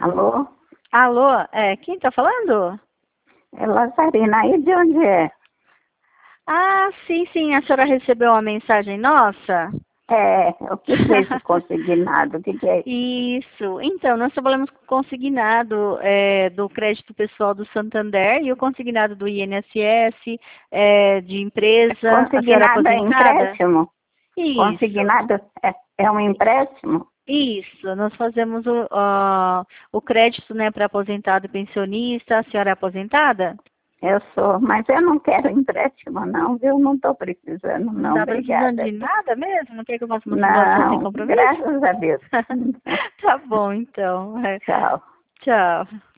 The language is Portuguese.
Alô? Alô, quem tá falando? É Lazarina. Aí de onde é? Ah, sim, a senhora recebeu uma mensagem nossa? O que é esse consignado? O que é isso? Isso, então, nós trabalhamos com consignado do crédito pessoal do Santander e o consignado do INSS, de empresa. A senhora é Consignado é aposentada? empréstimo? Isso, Consignado é um empréstimo? isso, nós fazemos o crédito, né, para aposentado e pensionista. A senhora é aposentada? Eu sou, mas eu não quero empréstimo não, viu? Não estou precisando Não não, tá precisando obrigada. de nada mesmo? Não quer que eu faça uma simulação sem Não, compromisso? graças a Deus. Tá bom, então. Tchau. Tchau.